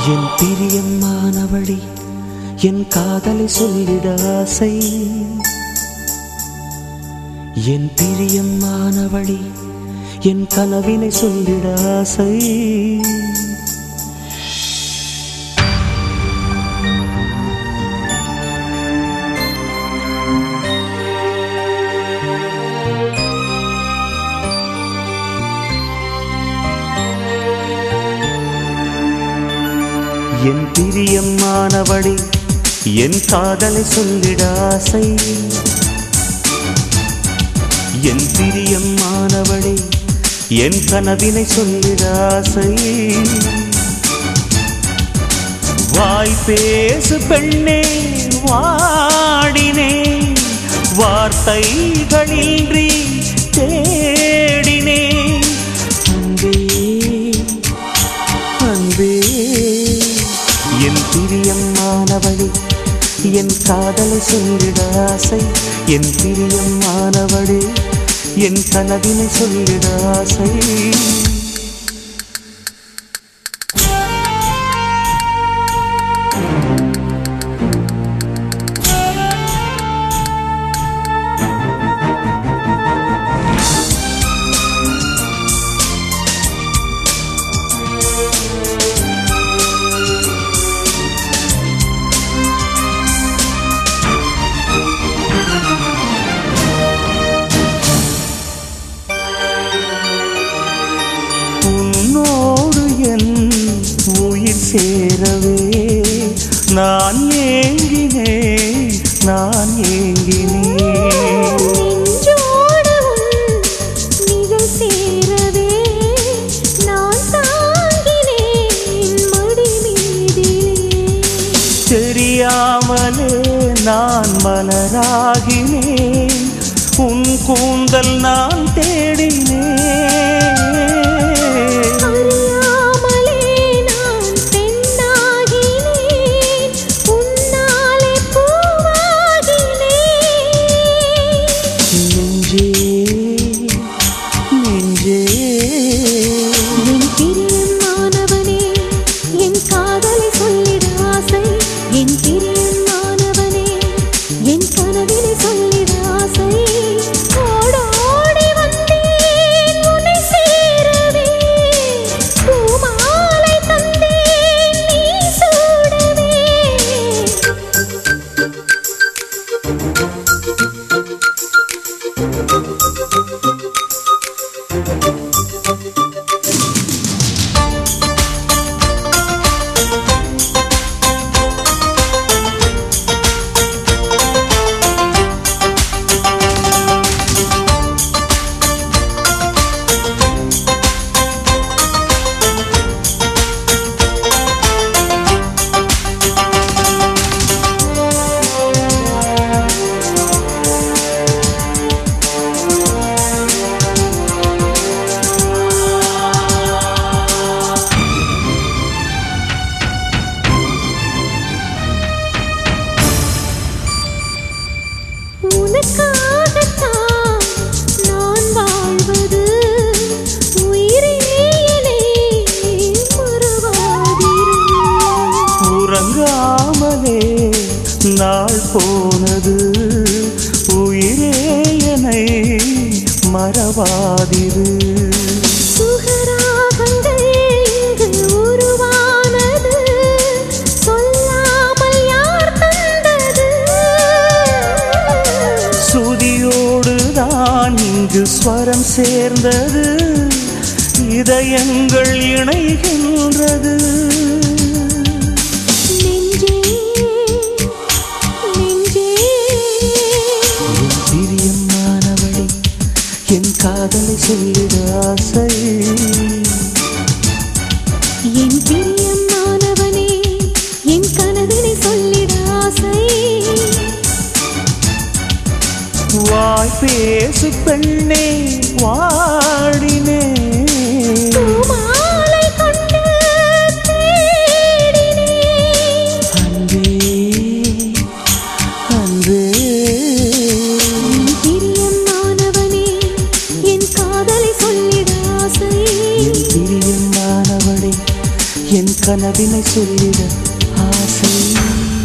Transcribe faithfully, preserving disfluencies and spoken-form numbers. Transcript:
என் பிரியமானவளே என் காதலை சொல்லிட ஆசை. என் பிரியமானவளே என் கனவினை சொல்லிட ஆசை. என் பிரியமானவளே என் காதலை சொல்லிட ஆசை. என் பிரியமானவளே என் கனவினை சொல்லிட ஆசை. வாய் பேசு பெண்ணே வாடினே, வார்த்தைகளின்றி தேடினே. அன்பே அன்பே என் பிரியமானவளே என் காதலை சொல்லிட ஆசை. என் பிரியமானவளே என் கனவினை சொல்லிட ஆசை. உன்னோடு என் உயிர் சேரவே நான் ஏங்கினேன், நான் ஏங்கினேன். நெஞ்சோடு நிழல் சேரவே நான் தாங்கினேன் மடி மீதிலே. தெரியாமலே நான் மலராகினேன், உன் கூந்தல் நான் தேடினேன். உனக்காகத்தான் நான் வாழ்வது, உயிரே என்னை மறவாதிரு. உறங்காமலே நாள் போனது, உயிரே என்னை மறவாதிரு. சுகராகங்கள் இங்கு உருவானது, சொல்லாமல் யார் தந்தது. சுதியோடு தான் இங்கு ஸ்வரம் சேர்ந்தது, இதயங்கள் இணைகின்றது. நெஞ்சே நெஞ்சே என் பிரியமானவளே என் காதலை சொல்லிட ஆசை. என் பிரியமானவனே என் கனவினை சொல்லிட ஆசை. வாய் பேசு பெண்ணே வாடினே, பூமாலை கொண்டு தேடினேன். அன்பே அன்பே என் பிரியமானவனே என் காதலை சொல்லிட ஆசை. என் பிரியமானவளே என் கனவினை சொல்லிட ஆசை